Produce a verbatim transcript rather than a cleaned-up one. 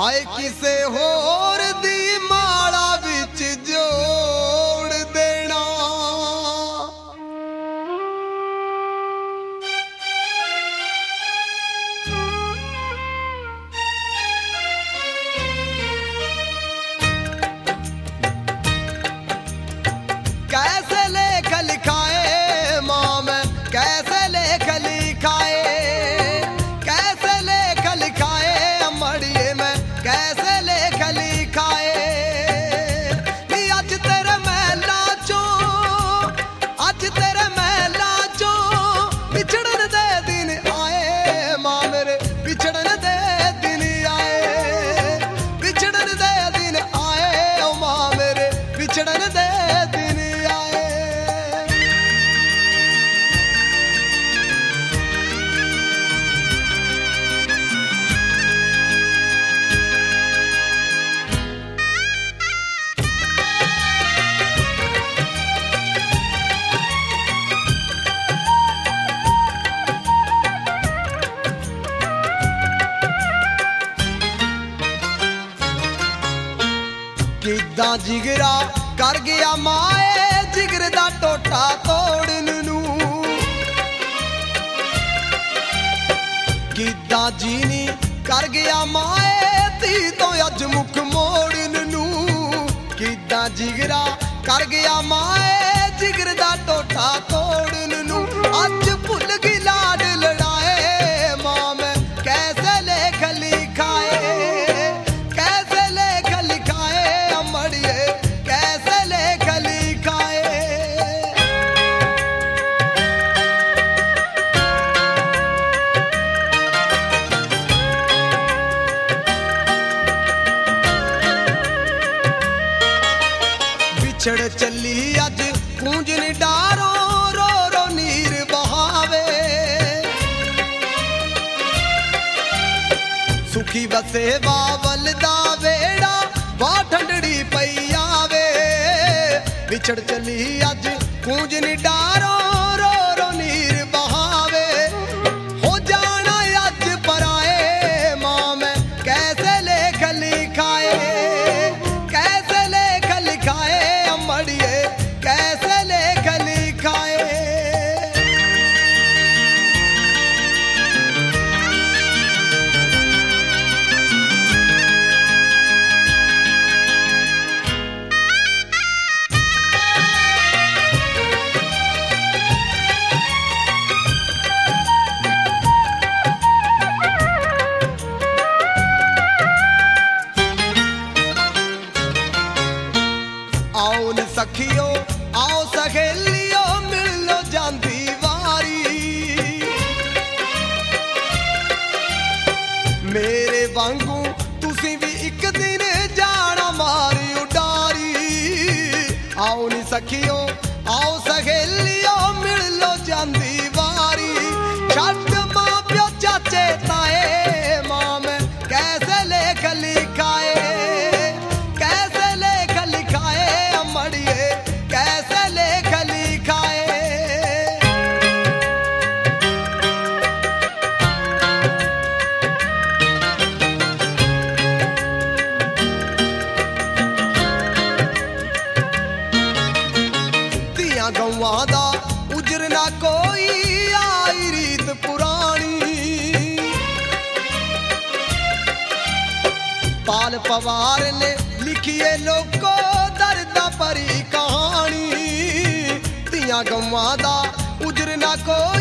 हाय किसे होर दी माड़ा विच जोड़ देना। कैसे लेख लिखाए माँ मैं, कैसे लेख लिखाए, कैसे लेख लिखाए अमड़िए मैं, कैसे लेख लिखाए। नी अज तेरे महला चो, अज तेरे महला चो बिछड़न दे दिन आए माँ मेरे, बिछड़न दे दिन आए, बिछड़न दे दिन आए ओ माँ मेरे, बिछड़न दे दिन आए। किदा जिगरा कर गया माए, जिगर दा टोटा तोड़न नू, किदा जीनी कर गया माए, धी तो अज मुख मोड़न नू। किदा जिगरा कर गया माए, जिगर दा टोटा तोड़न नू। अज भुल गई लाड लड़ाए मां मैं, कैसे लेख लिखाए, कैसे लेख लिखाए अमड़िए, कैसे लेख लिखाए। बिछड़ चली अज कूंजन डारो, रो रो नीर बहावे। सुखी बसे बावल दा वेड़ा, वा ठंडड़ी पई आवे। बिछड़ चली अज कूंजन डारो, रो रो नीर बहावे। हो जाना अज पराए मां मैं, कैसे लेख लिखाए, कैसे लेख लिखाए अमड़िए, कैसे लेख लिखाए। आओ नी सखियो, आओ सहेलियो, मिल लो जांदी वारी। मेरे वांगू तुसी भी एक दिन जाना मारी उडारी। आओ नी सखियो, आओ सहेलियो, मिल लो जांदी वारी। छट मां प्यो चाचे ताए मां मैं, कैसे लेख लिखाए, कैसे लेख लिखाए अमड़िए, कैसे लेख लिखाए। तियां गौवां दा उजर ना कोई, आई रीत पुरानी। पाल पवार ने लिखिए लोको दर्दा परी कहानी। तियां गौवां दा उजर ना कोई,